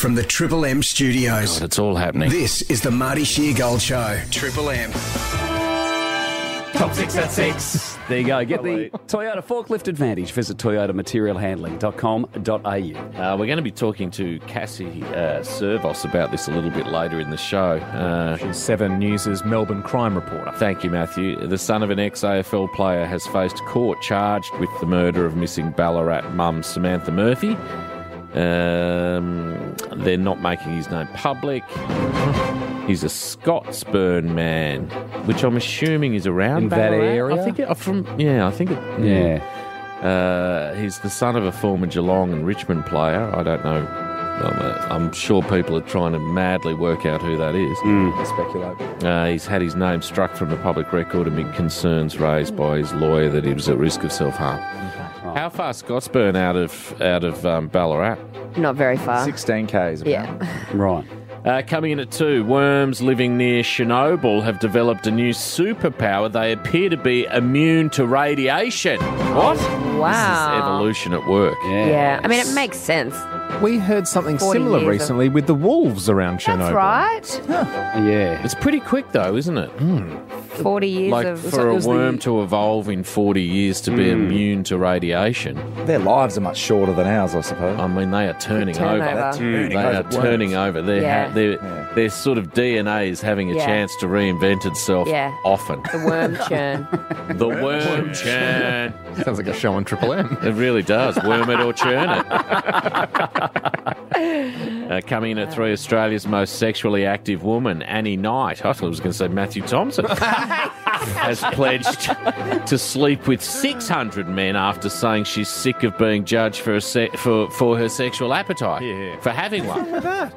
from the Triple M studios. God, it's all happening. This is the Marty Sheargold Show. Triple M. Top 6 at 6. There you go. Get the Toyota Forklift Advantage. Visit toyotamaterialhandling.com.au. We're going to be talking to Cassie Servos about this a little bit later in the show. She's 7 News' Melbourne crime reporter. Thank you, Matthew. The son of an ex-AFL player has faced court charged with the murder of missing Ballarat mum Samantha Murphy. They're not making his name public. He's a Scottsburn man, which I'm assuming is around in that Ballarat. area. I think he's the son of a former Geelong and Richmond player. I don't know. I'm sure people are trying to madly work out who that is. Speculate. He's had his name struck from the public record amid concerns raised by his lawyer that he was at risk of self-harm. Right. How far is Scottsburn out of Ballarat? Not very far. 16 Ks. Yeah. Right. Coming in at 2, worms living near Chernobyl have developed a new superpower. They appear to be immune to radiation. What? Wow. This is evolution at work. Yeah. I mean, it makes sense. We heard something 40 similar years recently with the wolves around Chernobyl. That's right. Yeah. It's pretty quick, though, isn't it? 40 years Like of... for a worm to evolve in 40 years to be immune to radiation. Their lives are much shorter than ours, I suppose. I mean, they are turning turnover. over. That's They are turning over. Their sort of DNA is having a Yeah. chance to reinvent itself often. The worm churn. The worm churn. Sounds like a show on Triple M. It really does. Worm it or churn it. Coming in at 3, Australia's most sexually active woman, Annie Knight. I thought I was going to say Matthew Thompson. Has pledged to sleep with 600 men after saying she's sick of being judged for her sexual appetite. Yeah. For having one.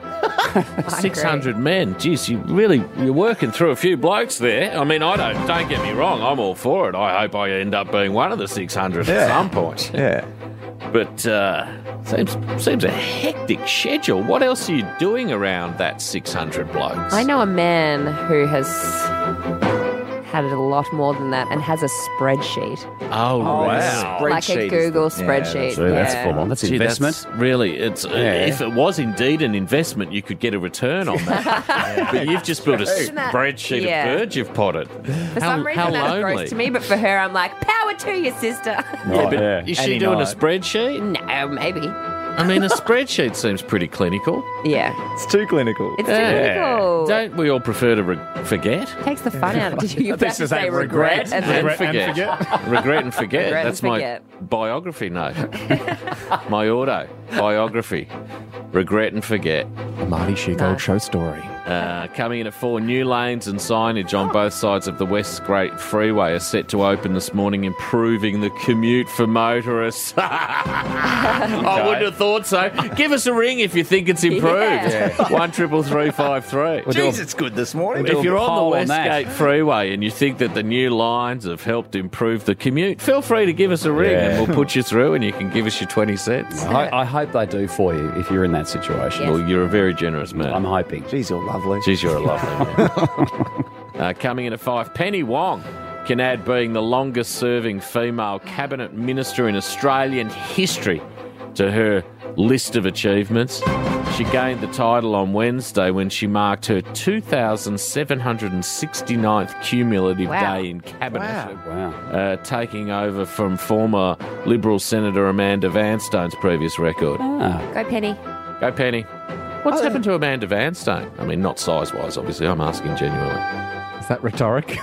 600 men. Jeez, you're working through a few blokes there. I mean, don't get me wrong, I'm all for it. I hope I end up being one of the 600 at some point. Yeah. But seems a hectic schedule. What else are you doing around that 600 blokes? I know a man who has had a lot more than that and has a spreadsheet. Oh, wow. Like a Google spreadsheet. That's full on. That's Gee, investment. that's really, if it was indeed an investment, you could get a return on that. But you've just built a spreadsheet of birds you've potted. For some reason, that's gross to me, but for her, I'm like, power to you, sister. Is she doing a spreadsheet? No, maybe. I mean, a spreadsheet seems pretty clinical. Yeah. It's too clinical. It's too clinical. Don't we all prefer to forget? Takes the fun out of it. You This is a regret. and then Regret and forget. Regret and That's forget. my biography note. My autobiography. Regret and forget. A Marty Sheargold show story. Coming in at 4, new lanes and signage on both sides of the West Great Freeway are set to open this morning, improving the commute for motorists. I wouldn't have thought so. Give us a ring if you think it's improved. 133353. Jeez, it's good this morning. If you're on the poll on that. Westgate Freeway and you think that the new lines have helped improve the commute, feel free to give us a ring and we'll put you through and you can give us your 20 cents. I hope they do for you if you're in that situation. Yes. Well, you're a very generous man. I'm hoping. Jeez, you're lovely. Jeez, you're a lovely man. Coming in at 5, Penny Wong can add being the longest-serving female cabinet minister in Australian history to her list of achievements. She gained the title on Wednesday when she marked her 2,769th cumulative day in cabinet. Wow. Taking over from former Liberal Senator Amanda Vanstone's previous record. Go Penny. Go Penny. What's happened to Amanda Vanstone? I mean, not size-wise, obviously. I'm asking genuinely. Is that rhetoric?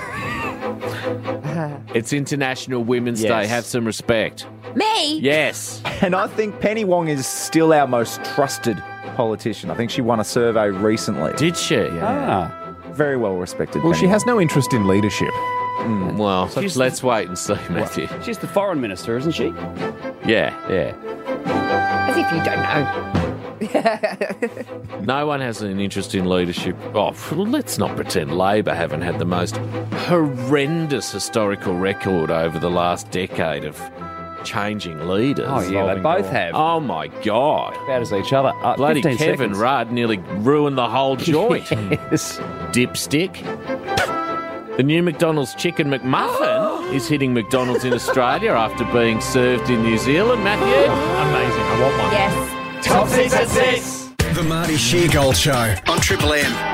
It's International Women's Day. Have some respect. Me? Yes. And I think Penny Wong is still our most trusted politician. I think she won a survey recently. Did she? Very well respected. Well, Penny she has Wong. no interest in leadership. Well, let's wait and see, Matthew. She's the foreign minister, isn't she? Yeah. As if you don't know. No one has an interest in leadership. Oh, let's not pretend Labor haven't had the most horrendous historical record over the last decade of changing leaders. Oh, yeah, they both have. Oh, my God. Bad as each other. Bloody 15 Kevin seconds. Rudd nearly ruined the whole joint. Yes. Dipstick. The new McDonald's Chicken McMuffin is hitting McDonald's in Australia after being served in New Zealand. Matthew? Amazing. I want one. Yes. Top 6 at 6. The Marty Sheargold Show on Triple M.